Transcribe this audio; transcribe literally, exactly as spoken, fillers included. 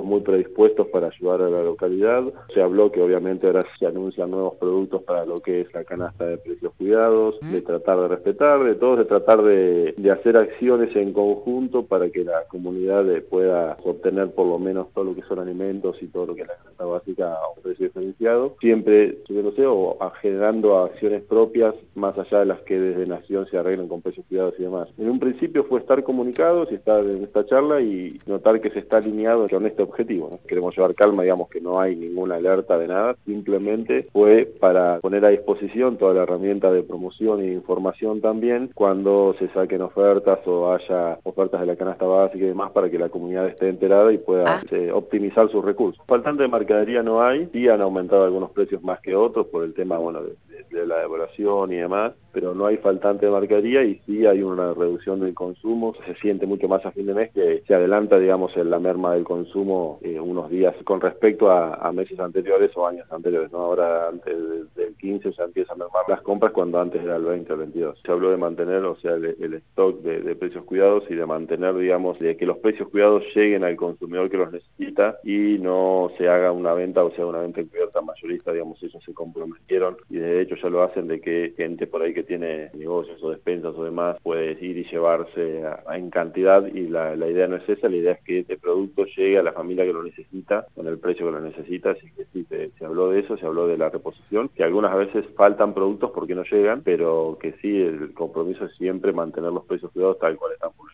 muy predispuestos para ayudar a la localidad. Se habló que obviamente ahora se anuncian nuevos productos para lo que es la canasta de precios cuidados, de tratar de respetar, de todos, de tratar de, de hacer acciones en conjunto para que la comunidad pueda obtener por lo menos todo lo que son alimentos y todo lo que es la canasta básica a un precio diferenciado, siempre subiéndose o a, generando acciones propias más allá de las que desde Nación se arreglan con precios cuidados y demás. En un principio fue estar comunicados y estar en esta charla y notar que se está alineado con este objetivo, ¿no? Queremos llevar calma, digamos que no hay ninguna alerta de nada, simplemente fue para poner a disposición toda la herramienta de promoción e información también cuando se saquen ofertas o haya ofertas de la canasta básica y demás para que la comunidad esté enterada y pueda eh, optimizar sus recursos. Faltante de mercadería no hay, sí han aumentado algunos precios más que otros por el tema bueno de, de, de la devaluación y demás, pero no hay faltante de mercadería y sí hay una reducción del consumo, se siente mucho más a fin de mes que se adelanta, digamos, en la merma del consumo eh, unos días con respecto a, a meses anteriores o años anteriores, ¿no? Ahora antes del, del quince ya empieza a mermar las compras cuando antes era el veinte o el veintidós. Se habló de mantener, o sea, el, el stock de, de precios cuidados y de mantener, digamos, de que los precios cuidados lleguen al consumidor que los necesita y no se haga una venta, o sea, una venta encubierta mayorista, digamos, ellos se comprometieron y de hecho ya lo hacen de que gente por ahí que tiene negocios o despensas o demás puede ir y llevarse a, a en cantidad y la, la idea no es esa, la idea es que este producto llegue a la familia que lo necesita con el precio que lo necesita, así que sí, se, se habló de eso, se habló de la reposición, que algunas veces faltan productos porque no llegan, pero que sí, el compromiso es siempre mantener los precios cuidados tal cual están.